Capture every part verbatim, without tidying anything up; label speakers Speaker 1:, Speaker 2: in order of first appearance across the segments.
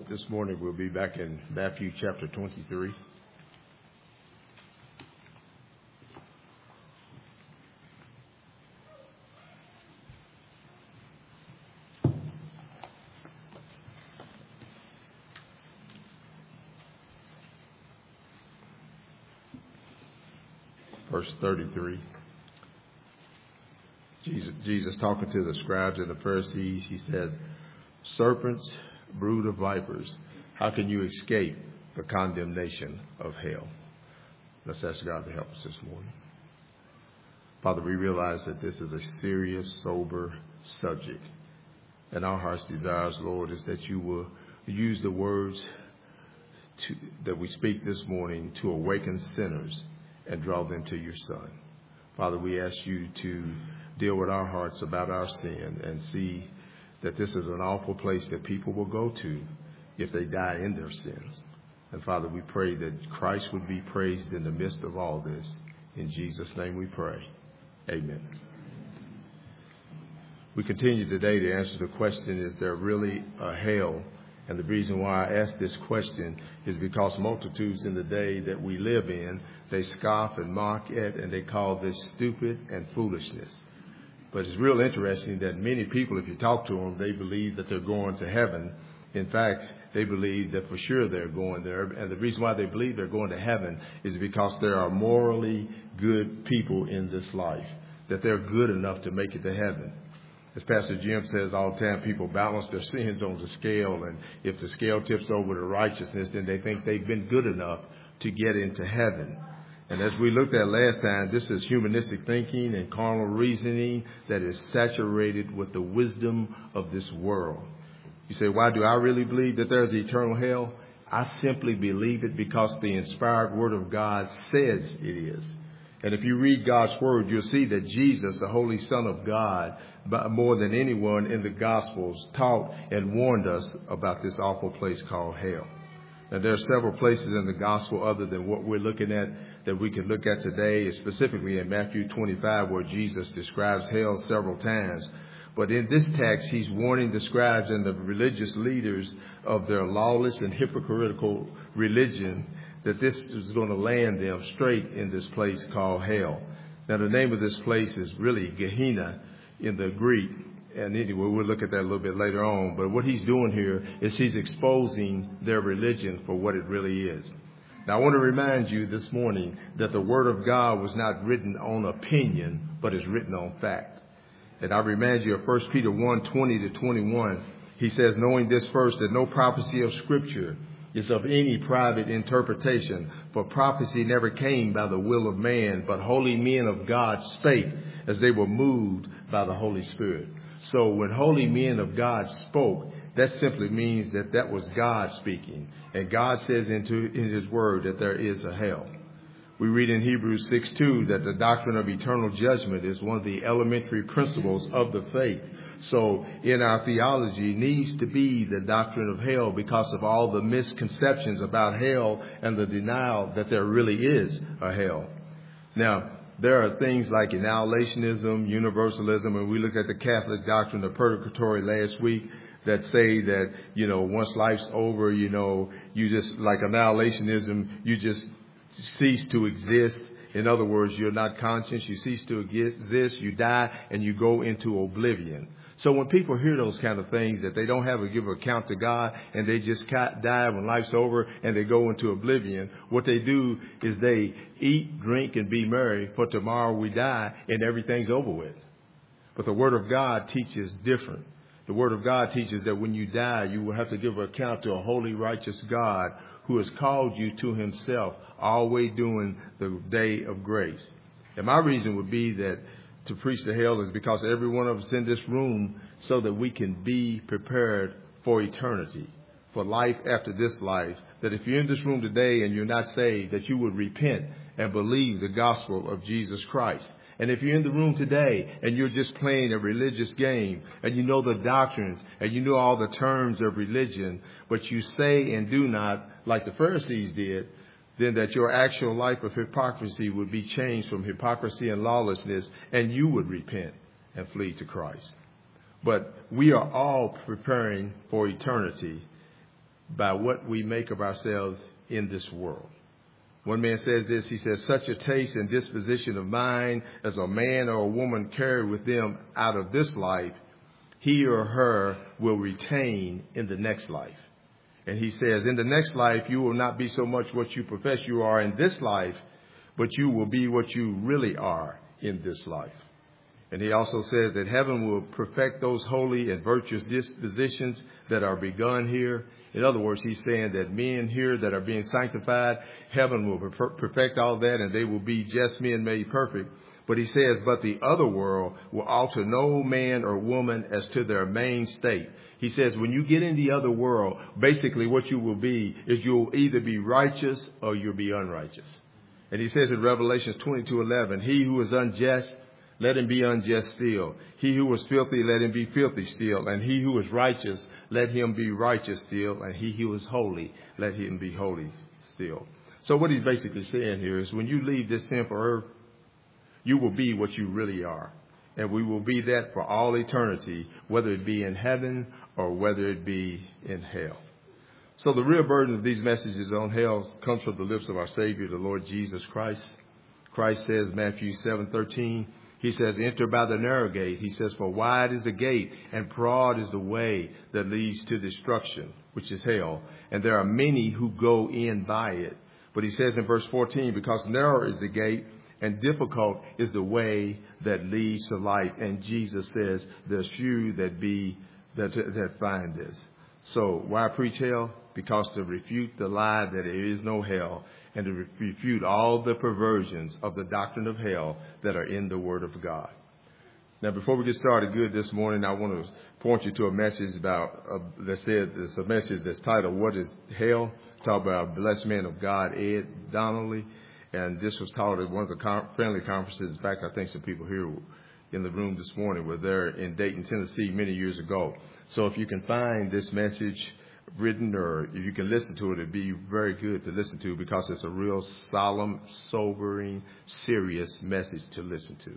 Speaker 1: this morning we'll be back in Matthew chapter twenty-three. Verse thirty-three. Jesus, Jesus talking to the scribes and the Pharisees, he says, "Serpents, brood of vipers, how can you escape the condemnation of hell?" Let's ask God to help us this morning. Father, we realize that this is a serious, sober subject. And our heart's desires, Lord, is that you will use the words to, that we speak this morning to awaken sinners and draw them to your Son. Father, we ask you to deal with our hearts about our sin and see that this is an awful place that people will go to if they die in their sins. And Father, we pray that Christ would be praised in the midst of all this. In Jesus' name we pray. Amen. We continue today to answer the question, is there really a hell? And the reason why I ask this question is because multitudes in the day that we live in, they scoff and mock at, and they call this stupid and foolishness. But it's real interesting that many people, if you talk to them, they believe that they're going to heaven. In fact, they believe that for sure they're going there. And the reason why they believe they're going to heaven is because there are morally good people in this life, that they're good enough to make it to heaven. As Pastor Jim says all the time, people balance their sins on the scale. And if the scale tips over to righteousness, then they think they've been good enough to get into heaven. And as we looked at last time, this is humanistic thinking and carnal reasoning that is saturated with the wisdom of this world. You say, why do I really believe that there's eternal hell? I simply believe it because the inspired word of God says it is. And if you read God's word, you'll see that Jesus, the Holy Son of God, more than anyone in the Gospels, taught and warned us about this awful place called hell. Now, there are several places in the Gospel other than what we're looking at that we could look at today, specifically in Matthew twenty-five, where Jesus describes hell several times. But in this text, he's warning the scribes and the religious leaders of their lawless and hypocritical religion that this is going to land them straight in this place called hell. Now, the name of this place is really Gehenna in the Greek. And anyway, we'll look at that a little bit later on. But what he's doing here is he's exposing their religion for what it really is. Now, I want to remind you this morning that the Word of God was not written on opinion, but is written on fact. And I remind you of First Peter one, twenty to twenty-one. He says, knowing this first, that no prophecy of Scripture is of any private interpretation, for prophecy never came by the will of man, but holy men of God spake as they were moved by the Holy Spirit. So when holy men of God spoke, that simply means that that was God speaking. And God says into in his word that there is a hell. We read in Hebrews six two that the doctrine of eternal judgment is one of the elementary principles of the faith. So in our theology needs to be the doctrine of hell because of all the misconceptions about hell and the denial that there really is a hell. Now, there are things like annihilationism, universalism, and we looked at the Catholic doctrine of purgatory last week that say that, you know, once life's over, you know, you just, like annihilationism, you just cease to exist. In other words, you're not conscious, you cease to exist, you die, and you go into oblivion. So when people hear those kind of things, that they don't have to give account to God and they just die when life's over and they go into oblivion, what they do is they eat, drink, and be merry, for tomorrow we die and everything's over with. But the Word of God teaches different. The Word of God teaches that when you die, you will have to give account to a holy, righteous God who has called you to himself, always doing the day of grace. And my reason would be that to preach to hell is because every one of us in this room, so that we can be prepared for eternity, for life after this life, that if you're in this room today and you're not saved, that you would repent and believe the gospel of Jesus Christ. And if you're in the room today and you're just playing a religious game and you know the doctrines and you know all the terms of religion, but you say and do not like the Pharisees did, then that your actual life of hypocrisy would be changed from hypocrisy and lawlessness, and you would repent and flee to Christ. But we are all preparing for eternity. by what we make of ourselves in this world. One man says this, he says, such a taste and disposition of mind as a man or a woman carry with them out of this life, he or her will retain in the next life. And he says, in the next life, you will not be so much what you profess you are in this life, but you will be what you really are in this life. And he also says that heaven will perfect those holy and virtuous dispositions that are begun here. In other words, he's saying that men here that are being sanctified, heaven will perfect all that and they will be just men made perfect. But he says, but the other world will alter no man or woman as to their main state. He says, when you get in the other world, basically what you will be is you'll either be righteous or you'll be unrighteous. And he says in Revelation twenty-two eleven, he who is unjust, let him be unjust still. He who was filthy, let him be filthy still. And he who is righteous, let him be righteous still. And he who is holy, let him be holy still. So what he's basically saying here is when you leave this sinful earth, you will be what you really are. And we will be that for all eternity, whether it be in heaven or whether it be in hell. So the real burden of these messages on hell comes from the lips of our Savior, the Lord Jesus Christ. Christ says, Matthew seven thirteen, he says, enter by the narrow gate. He says, for wide is the gate and broad is the way that leads to destruction, which is hell. And there are many who go in by it. But he says in verse fourteen, because narrow is the gate and difficult is the way that leads to life. And Jesus says, there's few that be that, that find this. So why preach hell? Because to refute the lie that there is no hell and to refute all the perversions of the doctrine of hell that are in the Word of God. Now, before we get started good this morning, I want to point you to a message about uh, that said it's a message that's titled, What is Hell? Talk about a blessed man of God, Ed Donnelly. And this was taught at one of the com- family conferences. In fact, I think some people here in the room this morning were there in Dayton, Tennessee many years ago. So if you can find this message written or if you can listen to it, it'd be very good to listen to because it's a real solemn, sobering, serious message to listen to.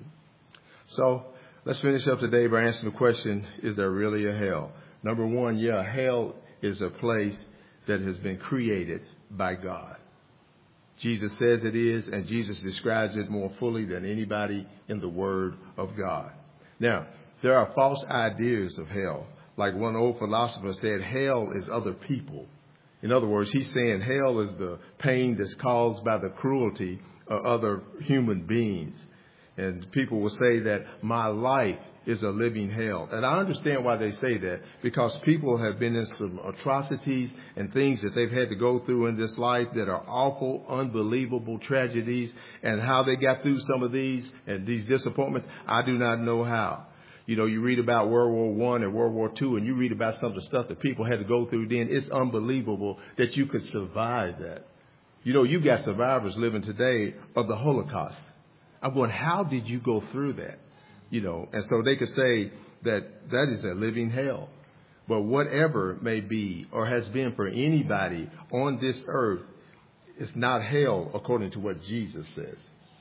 Speaker 1: So let's finish up today by answering the question, is there really a hell? Number one, yeah, hell is a place that has been created by God. Jesus says it is, and Jesus describes it more fully than anybody in the Word of God. Now, there are false ideas of hell. Like one old philosopher said, hell is other people. In other words, he's saying hell is the pain that's caused by the cruelty of other human beings. And people will say that my life is a living hell. And I understand why they say that, because people have been in some atrocities and things that they've had to go through in this life that are awful, unbelievable tragedies. And how they got through some of these and these disappointments, I do not know how. You know, you read about World War One and World War Two, and you read about some of the stuff that people had to go through then. It's unbelievable that you could survive that. You know, you got survivors living today of the Holocaust. I'm going, how did you go through that? You know, and so they could say that that is a living hell. But whatever may be or has been for anybody on this earth, it's not hell according to what Jesus says.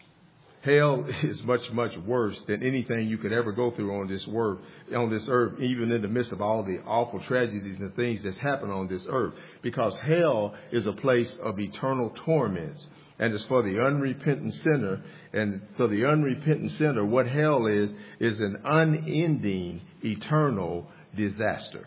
Speaker 1: Hell is much, much worse than anything you could ever go through on this earth, on this earth, even in the midst of all the awful tragedies and things that's happened on this earth. Because hell is a place of eternal torments. And it's for the unrepentant sinner. And for the unrepentant sinner, what hell is, is an unending, eternal disaster.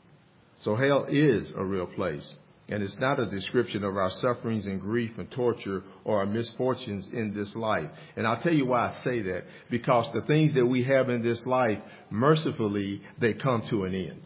Speaker 1: So hell is a real place. And it's not a description of our sufferings and grief and torture or our misfortunes in this life. And I'll tell you why I say that. Because the things that we have in this life, mercifully, they come to an end.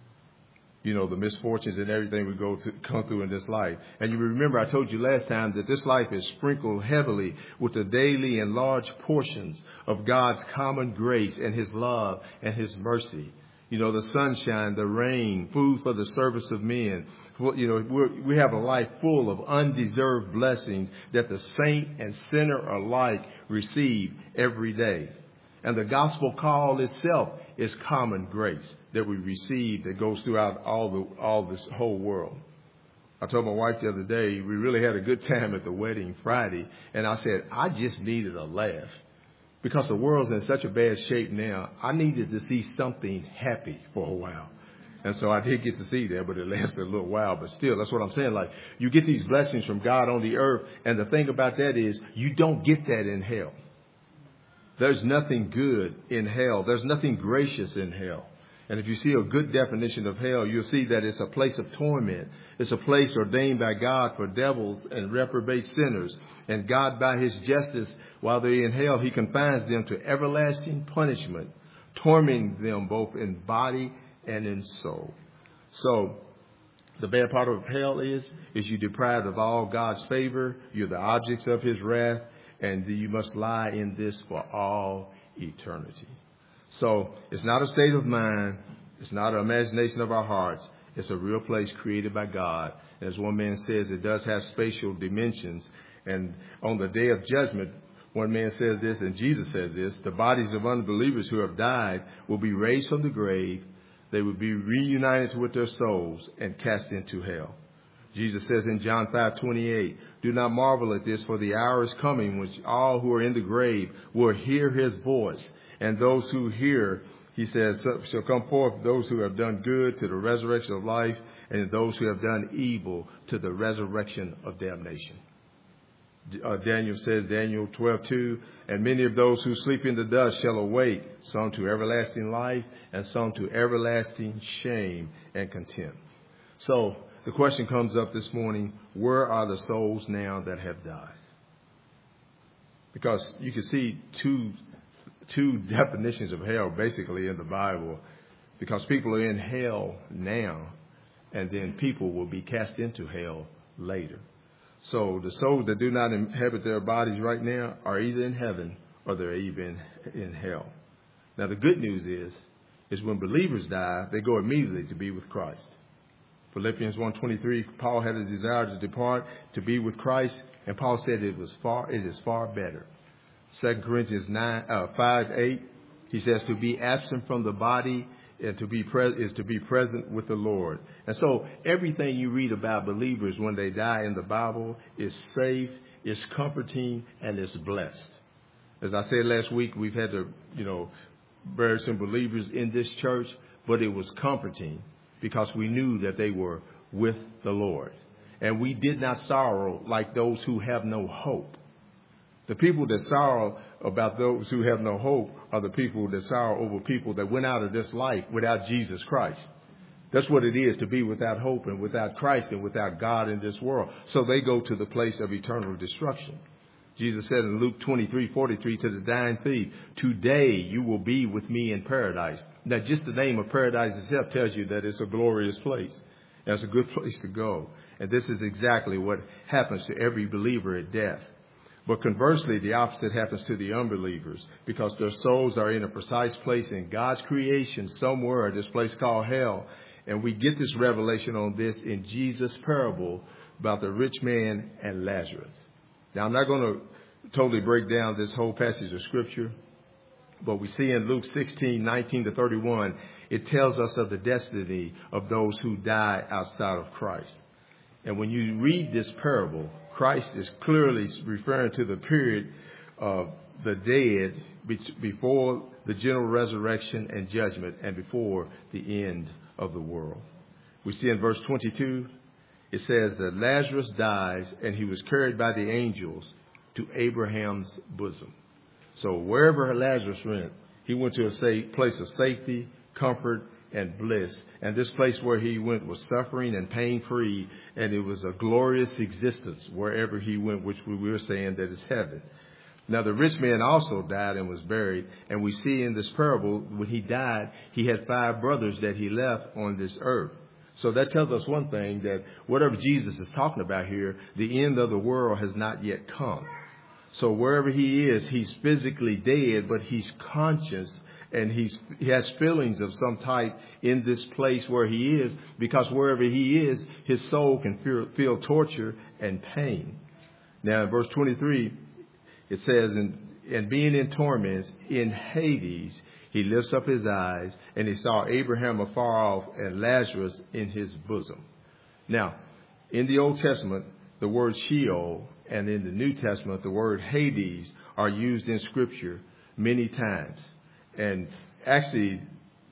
Speaker 1: You know, the misfortunes and everything we go to come through in this life. And you remember I told you last time that this life is sprinkled heavily with the daily and large portions of God's common grace and His love and His mercy. You know, the sunshine, the rain, food for the service of men. You know, we're, we have a life full of undeserved blessings that the saint and sinner alike receive every day. And the gospel call itself is common grace that we receive that goes throughout all the all this whole world. I told my wife the other day, we really had a good time at the wedding Friday. And I said, I just needed a laugh. Because the world's in such a bad shape now, I needed to see something happy for a while. And so I did get to see that, but it lasted a little while. But still, that's what I'm saying. Like, you get these blessings from God on the earth. And the thing about that is you don't get that in hell. There's nothing good in hell. There's nothing gracious in hell. And if you see a good definition of hell, you'll see that it's a place of torment. It's a place ordained by God for devils and reprobate sinners. And God, by his justice, while they're in hell, he confines them to everlasting punishment, tormenting them both in body and in soul. So the bad part of hell is, is you're deprived of all God's favor. You're the objects of his wrath, and you must lie in this for all eternity. So it's not a state of mind. It's not an imagination of our hearts. It's a real place created by God. And as one man says, it does have spatial dimensions. And on the day of judgment, one man says this, and Jesus says this, the bodies of unbelievers who have died will be raised from the grave. They will be reunited with their souls and cast into hell. Jesus says in John five twenty-eight, do not marvel at this, for the hour is coming when all who are in the grave will hear his voice. And those who hear, he says, shall come forth, those who have done good to the resurrection of life, and those who have done evil to the resurrection of damnation. Uh, Daniel says, Daniel twelve two, and many of those who sleep in the dust shall awake, some to everlasting life and some to everlasting shame and contempt. So the question comes up this morning, where are the souls now that have died? Because you can see two two definitions of hell basically in the Bible, because people are in hell now, and then people will be cast into hell later. So the souls that do not inhabit their bodies right now are either in heaven or they're even in hell. Now, the good news is, is when believers die, they go immediately to be with Christ. Philippians one twenty-three, Paul had a desire to depart to be with Christ, and Paul said it was far, it is far better. Second Corinthians nine, uh, five eight, he says to be absent from the body and to be pre- is to be present with the Lord. And so everything you read about believers when they die in the Bible is safe, is comforting, and is blessed. As I said last week, we've had to, you know, bury some believers in this church, but it was comforting because we knew that they were with the Lord. And we did not sorrow like those who have no hope. The people that sorrow about those who have no hope are the people that sorrow over people that went out of this life without Jesus Christ. That's what it is to be without hope and without Christ and without God in this world. So they go to the place of eternal destruction. Jesus said in Luke twenty-three forty-three to the dying thief, today you will be with me in paradise. Now, just the name of paradise itself tells you that it's a glorious place. And it's a good place to go. And this is exactly what happens to every believer at death. But conversely, the opposite happens to the unbelievers, because their souls are in a precise place in God's creation somewhere, this place called hell. And we get this revelation on this in Jesus' parable about the rich man and Lazarus. Now, I'm not going to totally break down this whole passage of Scripture, but we see in Luke sixteen nineteen to thirty-one, it tells us of the destiny of those who die outside of Christ. And when you read this parable, Christ is clearly referring to the period of the dead before the general resurrection and judgment and before the end of the world. We see in verse twenty-two, it says that Lazarus dies and he was carried by the angels to Abraham's bosom. So wherever Lazarus went, he went to a safe place of safety, comfort, and bliss. And this place where he went was suffering and pain-free, and it was a glorious existence wherever he went, which we were saying that is heaven. Now, the rich man also died and was buried, and we see in this parable, when he died, he had five brothers that he left on this earth. So that tells us one thing, that whatever Jesus is talking about here, the end of the world has not yet come. So wherever he is, he's physically dead, but he's conscious. And he's, he has feelings of some type in this place where he is, because wherever he is, his soul can feel, feel torture and pain. Now, in verse twenty-three, it says, and, and being in torments in Hades, he lifts up his eyes, and he saw Abraham afar off and Lazarus in his bosom. Now, in the Old Testament, the word Sheol, and in the New Testament, the word Hades are used in Scripture many times. And actually,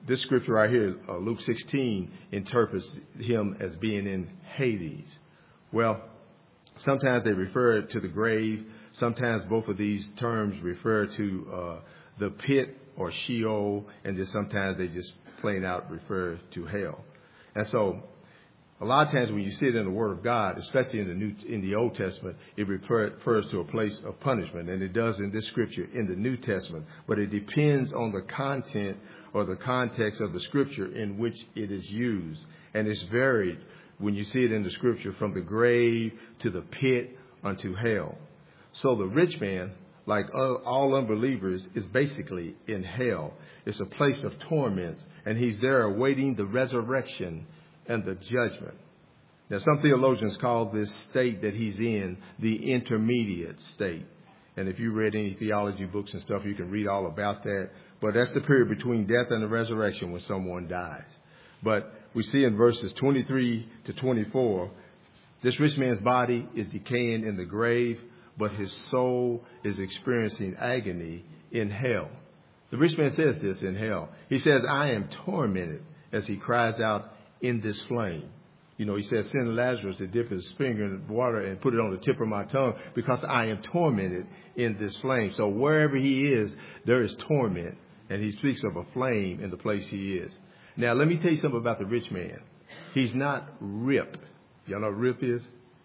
Speaker 1: this scripture right here, uh, Luke sixteen, interprets him as being in Hades. Well, sometimes they refer to the grave. Sometimes both of these terms refer to uh, the pit or Sheol, and just sometimes they just plain out refer to hell. And so a lot of times when you see it in the Word of God, especially in the New, in the Old Testament, it refers to a place of punishment, and it does in this scripture in the New Testament. But it depends on the content or the context of the scripture in which it is used, and it's varied when you see it in the scripture from the grave to the pit unto hell. So the rich man, like all unbelievers, is basically in hell. It's a place of torment, and he's there awaiting the resurrection and the judgment. Now, some theologians call this state that he's in the intermediate state. And if you read any theology books and stuff, you can read all about that. But that's the period between death and the resurrection when someone dies. But we see in verses twenty-three to twenty-four, this rich man's body is decaying in the grave, but his soul is experiencing agony in hell. The rich man says this in hell. He says, I am tormented, as he cries out, in this flame. You know, he says, send Lazarus to dip his finger in the water and put it on the tip of my tongue, because I am tormented in this flame. So wherever he is, there is torment. And he speaks of a flame in the place he is. Now, let me tell you something about the rich man. He's not rip. Y'all know what rip is?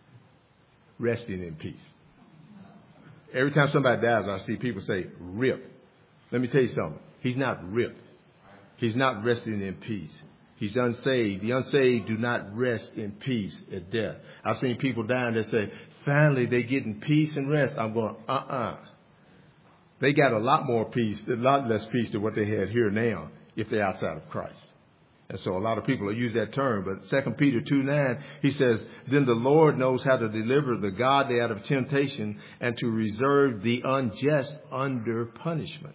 Speaker 1: Resting in peace. Every time somebody dies, I see people say rip. Let me tell you something. He's not rip. He's not resting in peace. He's unsaved. The unsaved do not rest in peace at death. I've seen people dying that say, finally they get in peace and rest. I'm going, uh-uh. They got a lot more peace, a lot less peace than what they had here now if they're outside of Christ. And so a lot of people use that term. But Second Peter two nine, he says, then the Lord knows how to deliver the godly out of temptation and to reserve the unjust under punishment.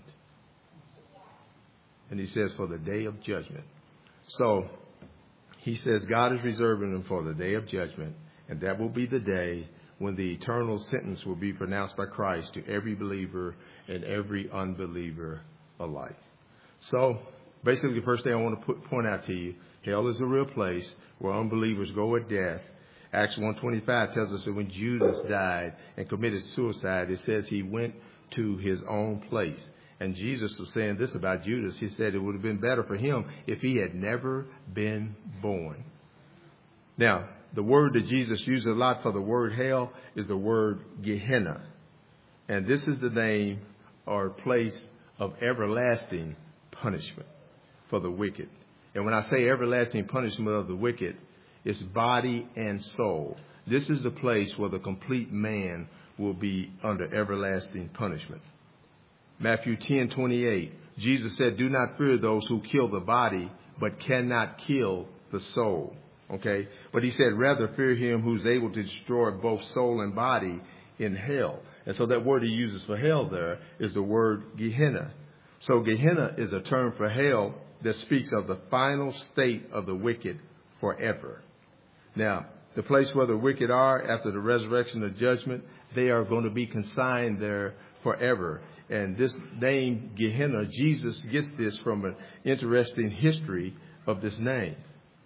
Speaker 1: And he says, for the day of judgment. So he says God is reserving them for the day of judgment, and that will be the day when the eternal sentence will be pronounced by Christ to every believer and every unbeliever alike. So basically, the first thing I want to put, point out to you, hell is a real place where unbelievers go at death. Acts one twenty-five tells us that when Judas died and committed suicide, it says he went to his own place. And Jesus was saying this about Judas. He said it would have been better for him if he had never been born. Now, the word that Jesus used a lot for the word hell is the word Gehenna. And this is the name or place of everlasting punishment for the wicked. And when I say everlasting punishment of the wicked, it's body and soul. This is the place where the complete man will be under everlasting punishment. Matthew ten twenty-eight, Jesus said, do not fear those who kill the body, but cannot kill the soul. Okay. But he said, rather fear him who's able to destroy both soul and body in hell. And so that word he uses for hell there is the word Gehenna. So Gehenna is a term for hell that speaks of the final state of the wicked forever. Now, the place where the wicked are after the resurrection of judgment, they are going to be consigned there forever. And this name, Gehenna, Jesus gets this from an interesting history of this name.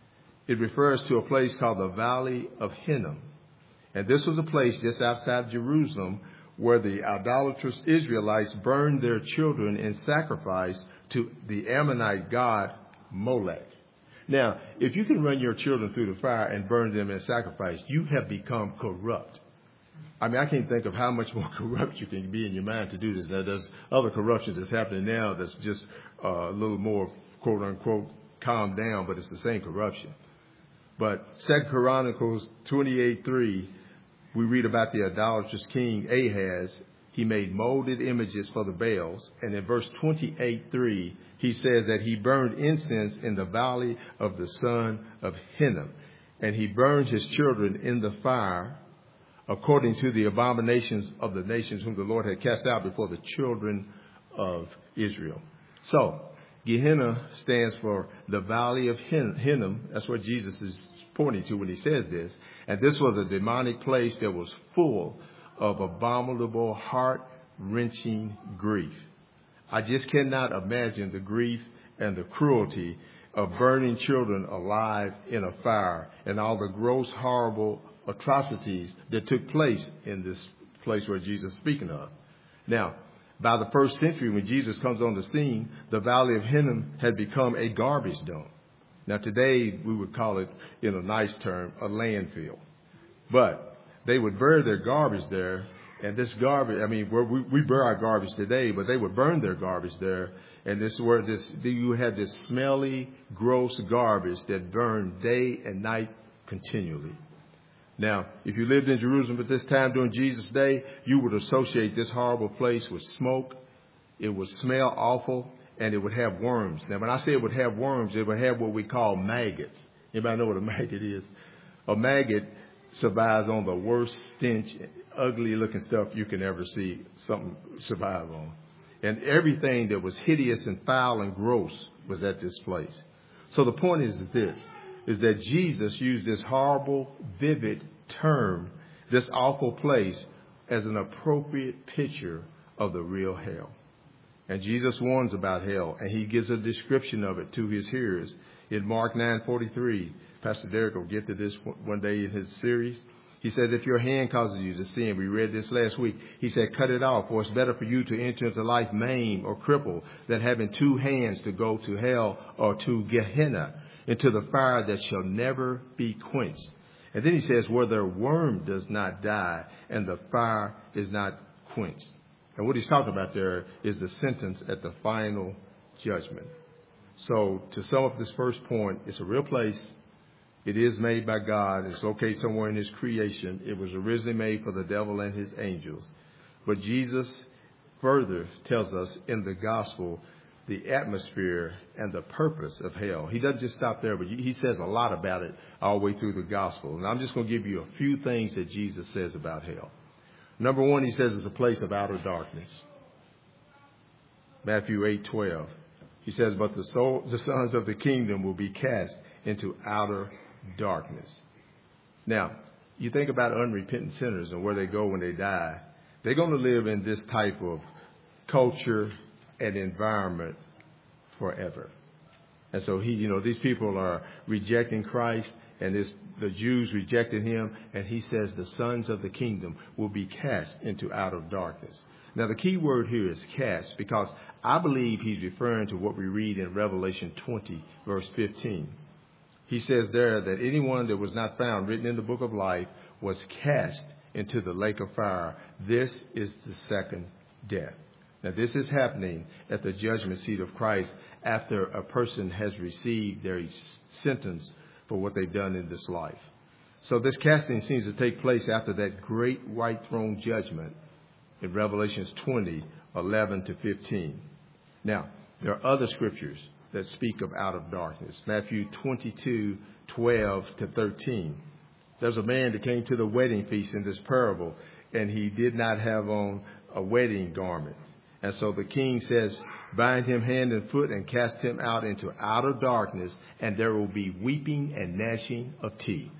Speaker 1: It refers to a place called the Valley of Hinnom. And this was a place just outside Jerusalem where the idolatrous Israelites burned their children in sacrifice to the Ammonite god Molech. Now, if you can run your children through the fire and burn them in sacrifice, you have become corrupt. I mean, I can't think of how much more corrupt you can be in your mind to do this. Now, there's other corruption that's happening now that's just uh, a little more, quote unquote, calmed down, but it's the same corruption. But Second Chronicles twenty-eight three, we read about the idolatrous king Ahaz. He made molded images for the Baals. And in verse twenty-eight three, he says that he burned incense in the valley of the son of Hinnom. And he burned his children in the fire, according to the abominations of the nations whom the Lord had cast out before the children of Israel. So, Gehenna stands for the Valley of Hinnom. That's what Jesus is pointing to when he says this. And this was a demonic place that was full of abominable, heart-wrenching grief. I just cannot imagine the grief and the cruelty of burning children alive in a fire and all the gross, horrible atrocities that took place in this place where Jesus is speaking of. Now, by the first century, when Jesus comes on the scene, the Valley of Hinnom had become a garbage dump. Now, today, we would call it, in a nice term, a landfill. But they would bury their garbage there, and this garbage, I mean, we, we bury our garbage today, but they would burn their garbage there, and this is where this, you had this smelly, gross garbage that burned day and night continually. Now, if you lived in Jerusalem at this time during Jesus' day, you would associate this horrible place with smoke. It would smell awful, and it would have worms. Now, when I say it would have worms, it would have what we call maggots. Anybody know what a maggot is? A maggot survives on the worst stench, ugly-looking stuff you can ever see something survive on. And everything that was hideous and foul and gross was at this place. So the point is, is this, is that Jesus used this horrible, vivid term, this awful place, as an appropriate picture of the real hell. And Jesus warns about hell, and he gives a description of it to his hearers. In Mark nine forty-three, Pastor Derek will get to this one day in his series. He says, if your hand causes you to sin, we read this last week, he said, cut it off, for it's better for you to enter into life maimed or crippled than having two hands to go to hell or to Gehenna, into the fire that shall never be quenched. And then he says, where their worm does not die and the fire is not quenched. And what he's talking about there is the sentence at the final judgment. So to sum up this first point, it's a real place. It is made by God. It's located somewhere in his creation. It was originally made for the devil and his angels. But Jesus further tells us in the gospel the atmosphere and the purpose of hell. He doesn't just stop there, but he says a lot about it all the way through the gospel. And I'm just going to give you a few things that Jesus says about hell. Number one, he says it's a place of outer darkness. Matthew eight twelve. He says, but the soul, the sons of the kingdom will be cast into outer darkness. Now, you think about unrepentant sinners and where they go when they die. They're going to live in this type of culture and environment forever. And so he, you know, these people are rejecting Christ, and this, the Jews rejected him, and he says the sons of the kingdom will be cast into outer darkness. Now, the key word here is cast, because I believe he's referring to what we read in Revelation twenty, verse fifteen. He says there that anyone that was not found written in the book of life was cast into the lake of fire. This is the second death. Now, this is happening at the judgment seat of Christ after a person has received their sentence for what they've done in this life. So this casting seems to take place after that great white throne judgment in Revelations twenty, eleven to fifteen. Now, there are other scriptures that speak of out of darkness. Matthew twenty-two, twelve to thirteen. There's a man that came to the wedding feast in this parable, and he did not have on a wedding garment. And so the king says, bind him hand and foot and cast him out into outer darkness, and there will be weeping and gnashing of teeth.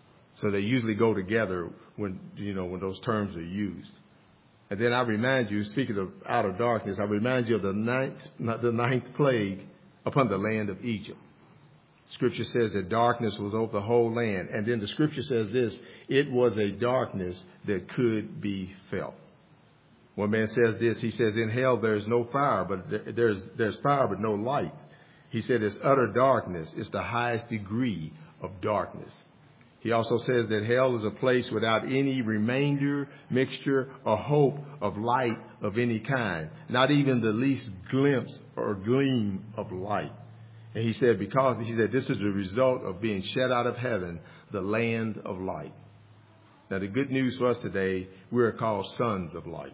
Speaker 1: So they usually go together when, you know, when those terms are used. And then I remind you, speaking of outer darkness, I remind you of the ninth, the ninth plague upon the land of Egypt. Scripture says that darkness was over the whole land. And then the scripture says this, it was a darkness that could be felt. One man says this, he says, in hell there's no fire, but there's, there's fire, but no light. He said it's utter darkness. It's the highest degree of darkness. He also says that hell is a place without any remainder, mixture, or hope of light of any kind. Not even the least glimpse or gleam of light. And he said, because he said this is the result of being shut out of heaven, the land of light. Now, the good news for us today, we're called sons of light.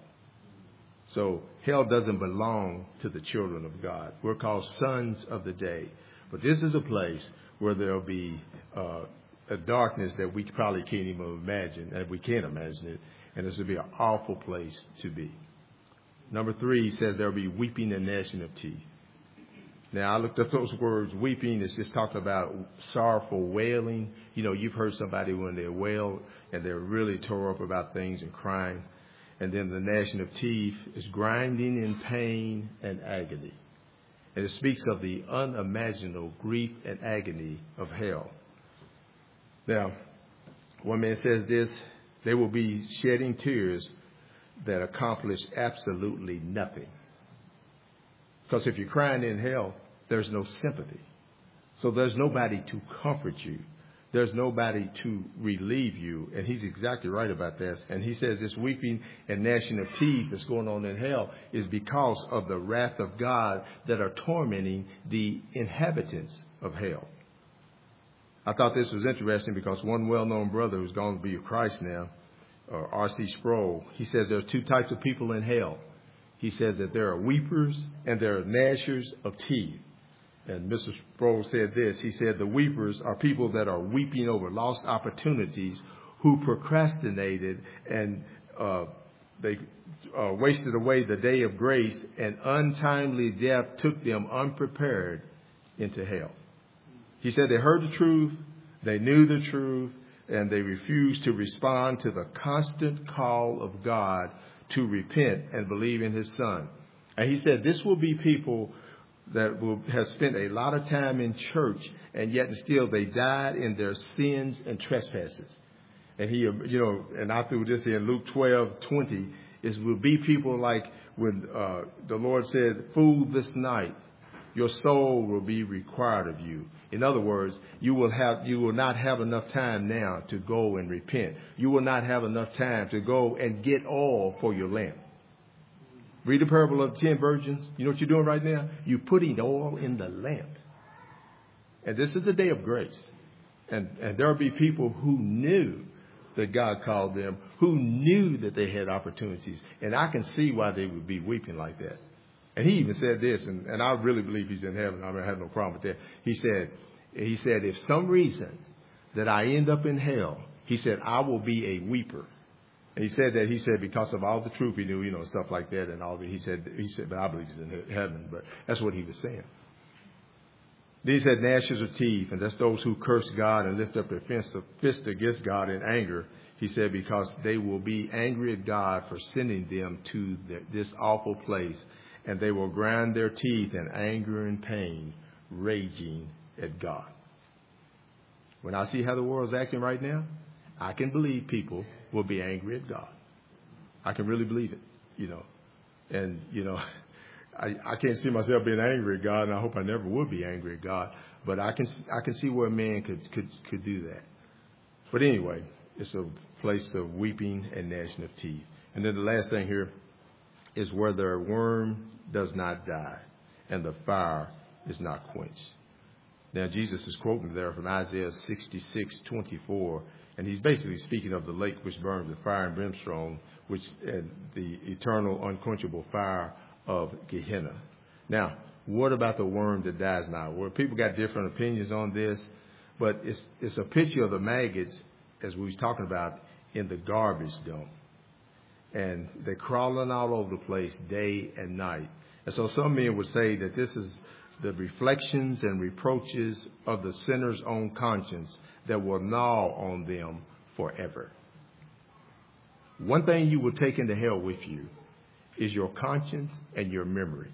Speaker 1: So hell doesn't belong to the children of God. We're called sons of the day. But this is a place where there'll be uh, a darkness that we probably can't even imagine, and we can't imagine it. And this will be an awful place to be. Number three says there'll be weeping and gnashing of teeth. Now, I looked up those words. Weeping is just talking about sorrowful wailing. You know, you've heard somebody when they wail and they're really tore up about things and crying. And then the gnashing of teeth is grinding in pain and agony. And it speaks of the unimaginable grief and agony of hell. Now, one man says this, they will be shedding tears that accomplish absolutely nothing. Because if you're crying in hell, there's no sympathy. So there's nobody to comfort you. There's nobody to relieve you. And he's exactly right about this. And he says this weeping and gnashing of teeth that's going on in hell is because of the wrath of God that are tormenting the inhabitants of hell. I thought this was interesting because one well-known brother who's gone to be with Christ now, uh, R C Sproul, he says there are two types of people in hell. He says that there are weepers and there are gnashers of teeth. And Mister Sproul said this. He said the weepers are people that are weeping over lost opportunities, who procrastinated and uh, they uh, wasted away the day of grace, and untimely death took them unprepared into hell. He said they heard the truth, they knew the truth, and they refused to respond to the constant call of God to repent and believe in his Son. And he said this will be people that will have spent a lot of time in church, and yet still they died in their sins and trespasses. And he, you know, and I threw this in Luke twelve twenty, is will be people like when uh, the Lord said, "Fool, this night your soul will be required of you." In other words, you will have, you will not have enough time now to go and repent. You will not have enough time to go and get oil for your lamp. Read the parable of the ten virgins. You know what you're doing right now? You're putting oil in the lamp. And this is the day of grace. And, and there will be people who knew that God called them, who knew that they had opportunities. And I can see why they would be weeping like that. And he even said this, and, and I really believe he's in heaven. I don't have no problem with that. He said, he said, if some reason that I end up in hell, he said, I will be a weeper. And he said that, he said, because of all the truth he knew, you know, stuff like that and all that. He said, he said, but I believe he's in heaven. But that's what he was saying. Then he said, gnashers of teeth, and that's those who curse God and lift up their fist against God in anger. He said, because they will be angry at God for sending them to the, this awful place, and they will grind their teeth in anger and pain, raging at God. When I see how the world's acting right now, I can believe people will be angry at God. I can really believe it, you know. And, you know, I, I can't see myself being angry at God, and I hope I never will be angry at God. But I can I can see where a man could, could, could do that. But anyway, it's a place of weeping and gnashing of teeth. And then the last thing here is where the worm does not die and the fire is not quenched. Now, Jesus is quoting there from Isaiah sixty-six twenty-four. And he's basically speaking of the lake which burns with fire and brimstone, which and the eternal unquenchable fire of Gehenna. Now, what about the worm that dies not? Well, people got different opinions on this, but it's it's a picture of the maggots, as we was talking about, in the garbage dump. And they're crawling all over the place day and night. And so some men would say that this is the reflections and reproaches of the sinner's own conscience that will gnaw on them forever. One thing you will take into hell with you is your conscience and your memory.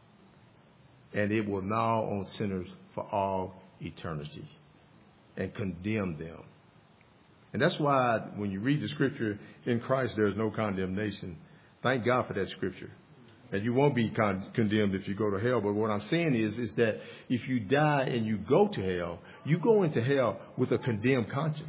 Speaker 1: And it will gnaw on sinners for all eternity and condemn them. And that's why when you read the scripture, in Christ there is no condemnation. Thank God for that scripture. And you won't be con- condemned if you go to hell. But what I'm saying is, is that if you die and you go to hell, you go into hell with a condemned conscience.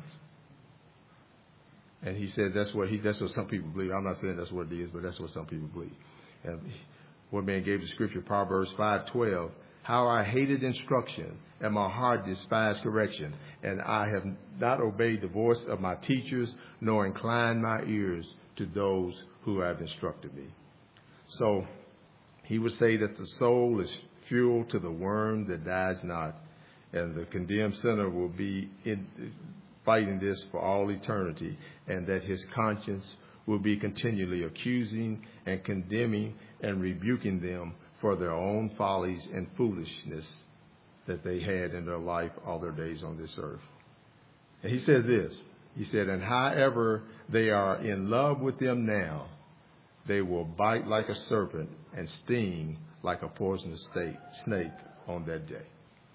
Speaker 1: And he said that's what he that's what some people believe. I'm not saying that's what it is, but that's what some people believe. And one man gave the scripture, Proverbs five twelve. How I hated instruction, and my heart despised correction. And I have not obeyed the voice of my teachers, nor inclined my ears to those who have instructed me. So he would say that the soul is fuel to the worm that dies not, and the condemned sinner will be in, fighting this for all eternity, and that his conscience will be continually accusing and condemning and rebuking them for their own follies and foolishness that they had in their life all their days on this earth. And he says this, he said, and however they are in love with them now, they will bite like a serpent and sting like a poisonous snake on that day.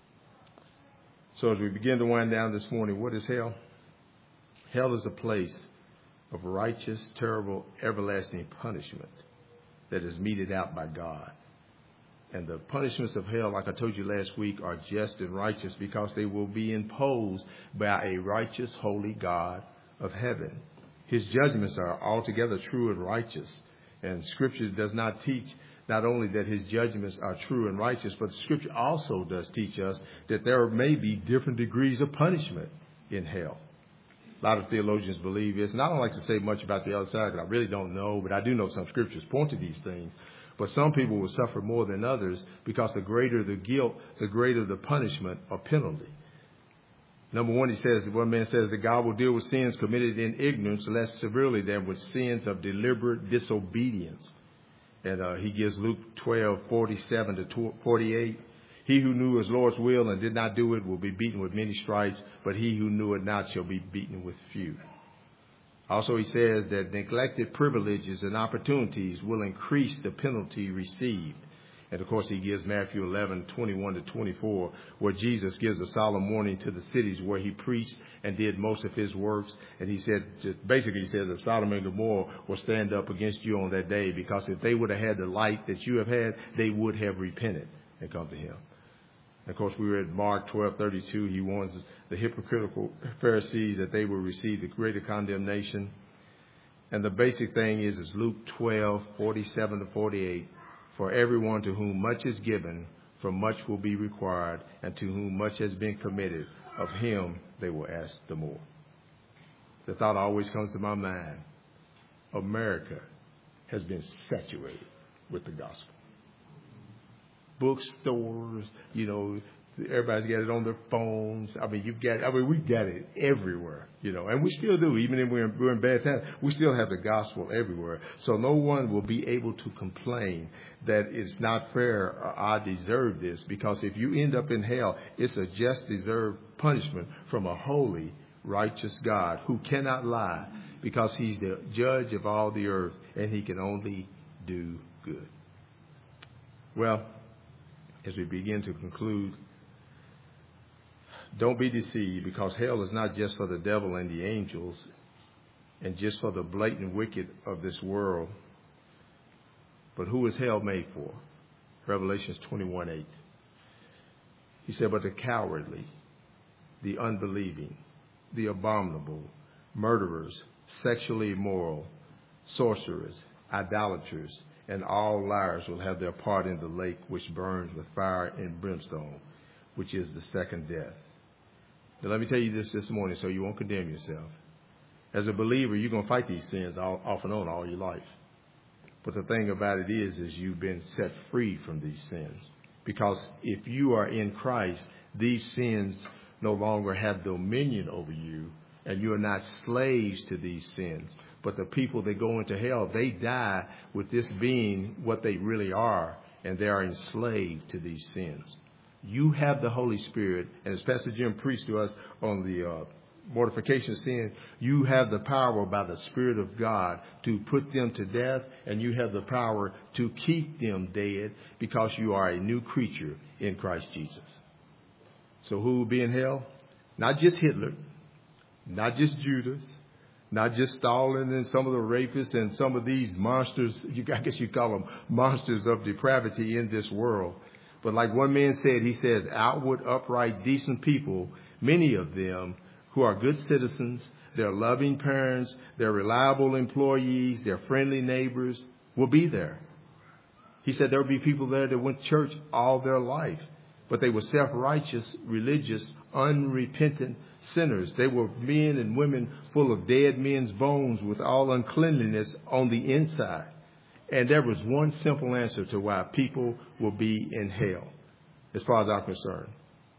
Speaker 1: So as we begin to wind down this morning, what is hell? Hell is a place of righteous, terrible, everlasting punishment that is meted out by God. And the punishments of hell, like I told you last week, are just and righteous because they will be imposed by a righteous, holy God of heaven. His judgments are altogether true and righteous. And Scripture does not teach not only that his judgments are true and righteous, but Scripture also does teach us that there may be different degrees of punishment in hell. A lot of theologians believe this. And I don't like to say much about the other side because I really don't know, but I do know some Scriptures point to these things. But some people will suffer more than others because the greater the guilt, the greater the punishment or penalty. Number one, he says, one man says that God will deal with sins committed in ignorance less severely than with sins of deliberate disobedience. And uh, he gives Luke twelve, forty-seven to forty-eight. He who knew his Lord's will and did not do it will be beaten with many stripes, but he who knew it not shall be beaten with few. Also, he says that neglected privileges and opportunities will increase the penalty received. And, of course, he gives Matthew eleven, twenty-one to twenty-four, where Jesus gives a solemn warning to the cities where he preached and did most of his works. And he said, basically, he says that Sodom and Gomorrah will stand up against you on that day because if they would have had the light that you have had, they would have repented and come to him. And, of course, we read Mark twelve thirty-two. He warns the hypocritical Pharisees that they will receive the greater condemnation. And the basic thing is, is Luke twelve, forty-seven to forty-eight. For everyone to whom much is given, from much will be required, and to whom much has been committed, of him they will ask the more. The thought always comes to my mind, America has been saturated with the gospel. Bookstores, you know, everybody's got it on their phones. I mean, you've got, I mean, we've got it everywhere, you know, and we still do. Even if we're in, we're in bad times, we still have the gospel everywhere. So no one will be able to complain that it's not fair or I deserve this, because if you end up in hell, it's a just deserved punishment from a holy, righteous God who cannot lie because he's the judge of all the earth and he can only do good. Well, as we begin to conclude, don't be deceived, because hell is not just for the devil and the angels and just for the blatant wicked of this world. But who is hell made for? Revelations twenty-one eight. He said, but the cowardly, the unbelieving, the abominable, murderers, sexually immoral, sorcerers, idolaters, and all liars will have their part in the lake which burns with fire and brimstone, which is the second death. Now, let me tell you this this morning so you won't condemn yourself. As a believer, you're going to fight these sins all, off and on all your life. But the thing about it is, is you've been set free from these sins. Because if you are in Christ, these sins no longer have dominion over you, and you are not slaves to these sins. But the people that go into hell, they die with this being what they really are, and they are enslaved to these sins. You have the Holy Spirit, and as Pastor Jim preached to us on the uh, mortification of sin, you have the power by the Spirit of God to put them to death, and you have the power to keep them dead because you are a new creature in Christ Jesus. So who will be in hell? Not just Hitler, not just Judas, not just Stalin and some of the rapists and some of these monsters, you, I guess you call them monsters of depravity in this world. But like one man said, he said, outward, upright, decent people, many of them who are good citizens, they're loving parents, they're reliable employees, they're friendly neighbors, will be there. He said there will be people there that went to church all their life, but they were self-righteous, religious, unrepentant sinners. They were men and women full of dead men's bones with all uncleanliness on the inside. And there was one simple answer to why people will be in hell, as far as I'm concerned.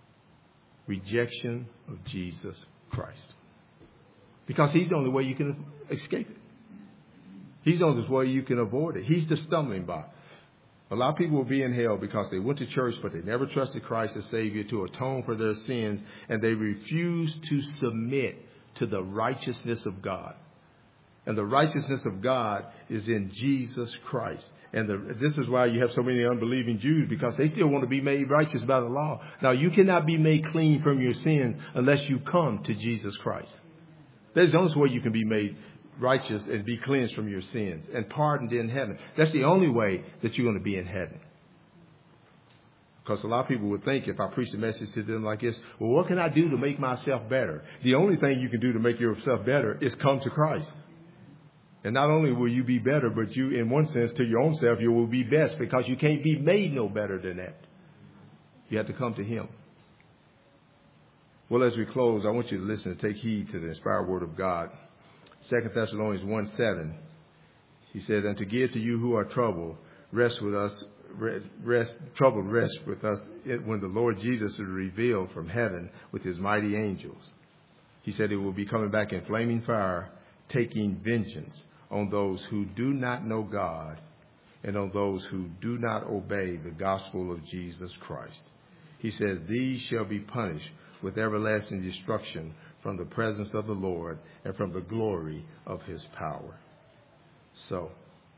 Speaker 1: Rejection of Jesus Christ. Because he's the only way you can escape it. He's the only way you can avoid it. He's the stumbling block. A lot of people will be in hell because they went to church, but they never trusted Christ as Savior to atone for their sins, and they refuse to submit to the righteousness of God. And the righteousness of God is in Jesus Christ. And the, this is why you have so many unbelieving Jews, because they still want to be made righteous by the law. Now, you cannot be made clean from your sin unless you come to Jesus Christ. That's the only way you can be made righteous and be cleansed from your sins and pardoned in heaven. That's the only way that you're going to be in heaven. Because a lot of people would think, if I preach the message to them like this, well, what can I do to make myself better? The only thing you can do to make yourself better is come to Christ. And not only will you be better, but you, in one sense, to your own self, you will be best, because you can't be made no better than that. You have to come to Him. Well, as we close, I want you to listen and take heed to the inspired word of God. Second Thessalonians one seven, he says, and to give to you who are troubled, rest with us, rest, troubled rest with us when the Lord Jesus is revealed from heaven with His mighty angels. He said He will be coming back in flaming fire, taking vengeance on those who do not know God and on those who do not obey the gospel of Jesus Christ. He says, these shall be punished with everlasting destruction from the presence of the Lord and from the glory of His power. So,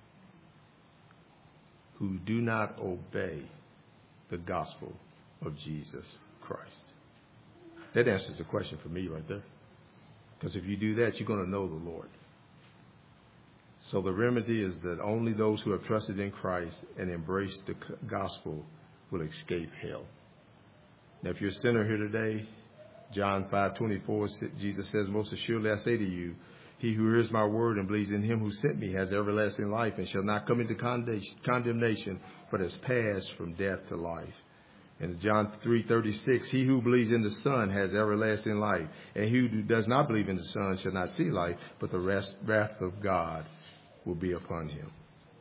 Speaker 1: who do not obey the gospel of Jesus Christ. That answers the question for me right there. Because if you do that, you're going to know the Lord. So the remedy is that only those who have trusted in Christ and embraced the gospel will escape hell. Now, if you're a sinner here today, John five twenty-four, Jesus says, most assuredly I say to you, he who hears my word and believes in Him who sent me has everlasting life and shall not come into condemnation, but has passed from death to life. And John three thirty-six, he who believes in the Son has everlasting life, and he who does not believe in the Son shall not see life, but the rest, wrath of God will be upon him.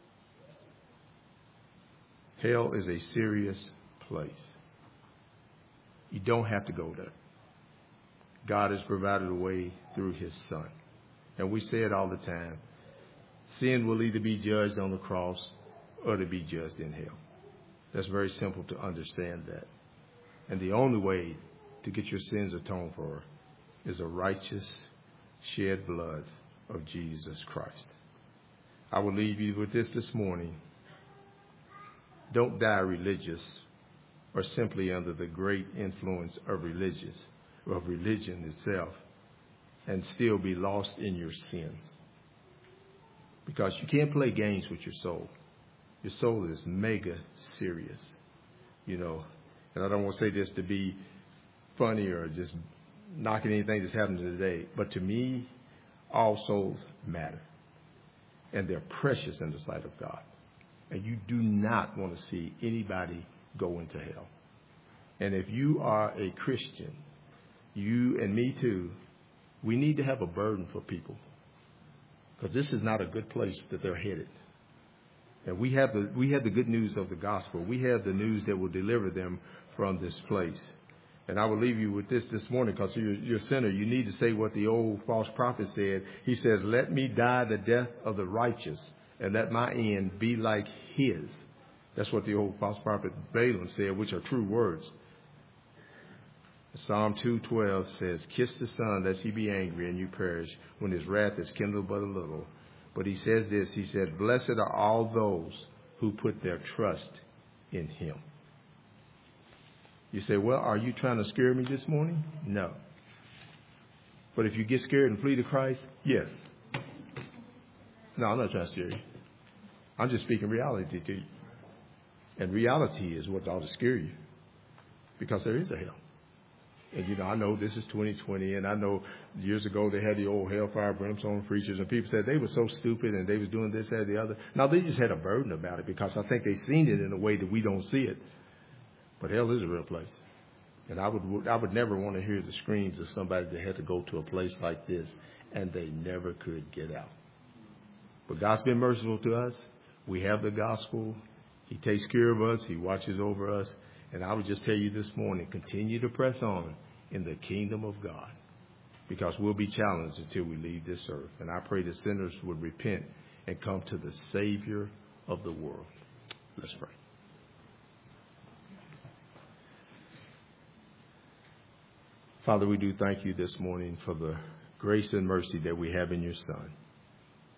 Speaker 1: Hell is a serious place. You don't have to go there. God has provided a way through His Son. And we say it all the time. Sin will either be judged on the cross or to be judged in hell. That's very simple to understand that. And the only way to get your sins atoned for is a righteous shed blood of Jesus Christ. I will leave you with this this morning. Don't die religious or simply under the great influence of religious, of religion itself, and still be lost in your sins. Because you can't play games with your soul. Your soul is mega serious, you know. And I don't want to say this to be funny or just knocking anything that's happening today. But to me, all souls matter. And they're precious in the sight of God. And you do not want to see anybody go into hell. And if you are a Christian, you and me too, we need to have a burden for people. Because this is not a good place that they're headed. And we have the we have the good news of the gospel. We have the news that will deliver them from this place. And I will leave you with this this morning, because you're, you're a sinner. You need to say what the old false prophet said. He says, let me die the death of the righteous, and let my end be like his. That's what the old false prophet Balaam said, which are true words. Psalm two twelve says, kiss the Son, lest he be angry and you perish, when his wrath is kindled but a little. But he says this, he said, blessed are all those who put their trust in him. You say, well, are you trying to scare me this morning? No. But if you get scared and flee to Christ, yes. No, I'm not trying to scare you. I'm just speaking reality to you. And reality is what ought to scare you. Because there is a hell. And, you know, I know this is twenty twenty, and I know years ago they had the old hellfire brimstone preachers, and people said they were so stupid and they was doing this, that, the other. Now, they just had a burden about it, because I think they seen it in a way that we don't see it. But hell is a real place. And I would I would never want to hear the screams of somebody that had to go to a place like this, and they never could get out. But God's been merciful to us. We have the gospel. He takes care of us. He watches over us. And I would just tell you this morning, continue to press on in the kingdom of God, because we'll be challenged until we leave this earth. And I pray that sinners would repent and come to the Savior of the world. Let's pray. Father, we do thank you this morning for the grace and mercy that we have in your Son.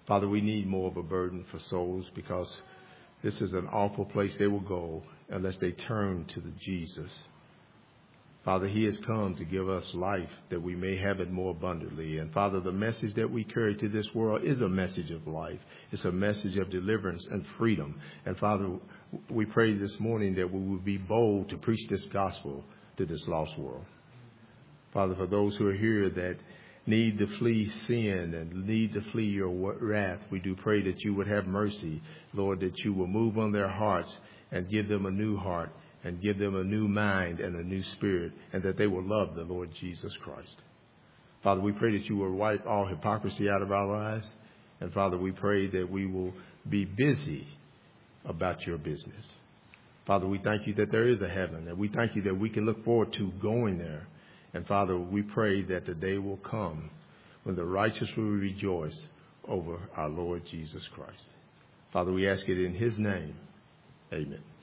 Speaker 1: Father, we need more of a burden for souls, because this is an awful place they will go unless they turn to the Jesus. Father, he has come to give us life that we may have it more abundantly. And Father, the message that we carry to this world is a message of life. It's a message of deliverance and freedom. And Father, we pray this morning that we will be bold to preach this gospel to this lost world. Father, for those who are here that need to flee sin and need to flee your wrath, we do pray that you would have mercy, Lord, that you will move on their hearts and give them a new heart and give them a new mind and a new spirit, and that they will love the Lord Jesus Christ. Father, we pray that you will wipe all hypocrisy out of our lives. And Father, we pray that we will be busy about your business. Father, we thank you that there is a heaven, and we thank you that we can look forward to going there. And Father, we pray that the day will come when the righteous will rejoice over our Lord Jesus Christ. Father, we ask it in his name. Amen.